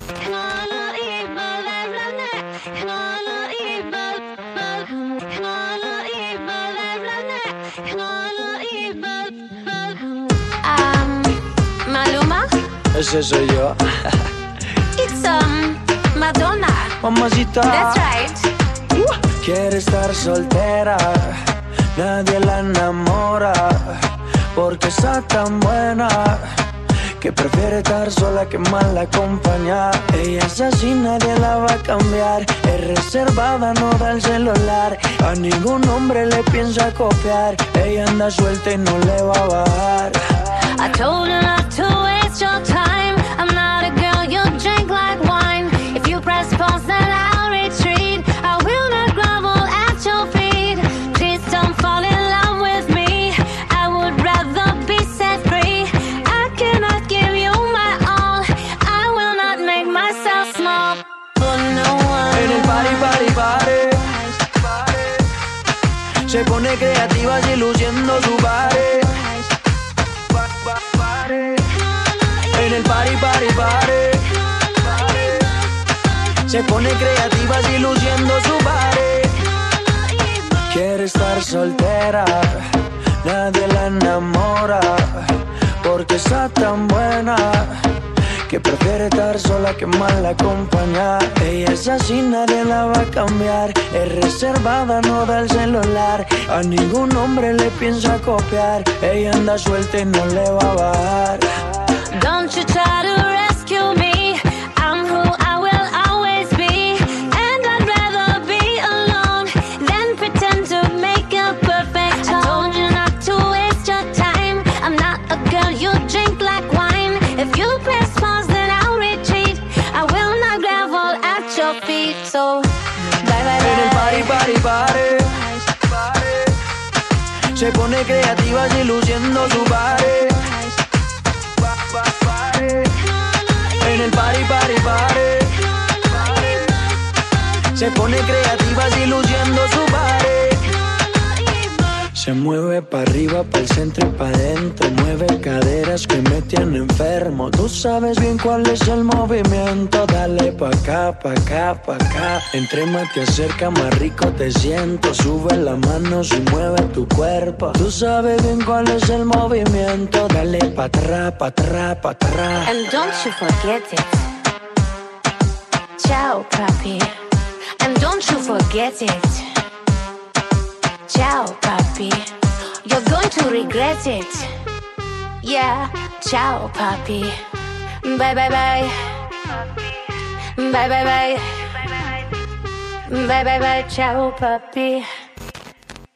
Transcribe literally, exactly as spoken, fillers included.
Um, Maluma? Ese soy yo. It's um, Madonna. Mamacita. That's right. Uh, quiere estar soltera, nadie la enamora, porque está tan buena que prefiere estar sola que mal acompañada. Ella es así, nadie la va a cambiar. Es reservada, no da el celular. A ningún hombre le piensa copiar. Ella anda suelta y no le va a bajar. I told her not to waste your time. I'm not a girl you drink like wine. If you press pause then I'll retreat. I will not grovel at your feet. Please don't fall in love with me. I would rather be set free. I cannot give you my all. I will not make myself small for no one. En el party, party, party, se pone creativa y luciendo su body. En el party, party, party, se pone creativa y luciendo su body. Quiere estar soltera, nadie la enamora, porque está tan buena que prefiere estar sola que mal acompañada. Ella es así, nadie la va a cambiar. Es reservada, no da el celular. A ningún hombre le piensa copiar. Ella anda suelta y no le va a bajar. Don't you try to rescue me. I'm who I will always be. And I'd rather be alone than pretend to make a perfect home. I told you not to waste your time. I'm not a girl you drink like wine. If you press pause then I'll retreat. I will not grovel at your feet. So bye bye bye. En el party, party, party, se pone creativa y luciendo su body. En el party, party, party, se pone creativa y luciendo su body. Se mueve pa' arriba, pa' el centro y pa' adentro. Mueve caderas que me tienen enfermo. Tú sabes bien cuál es el movimiento. Dale pa' acá, pa' acá, pa' acá. Entre más te acerca, más rico te siento. Sube las manos y mueve tu cuerpo. Tú sabes bien cuál es el movimiento. Dale pa' atrás, pa' atrás, pa' atrás. And don't you forget it. Ciao, papi. And don't you forget it. Ciao, papi. You're going to regret it. Yeah, ciao, papi. Bye, bye, bye. Bye, bye, bye. Bye, bye, bye. Ciao, papi.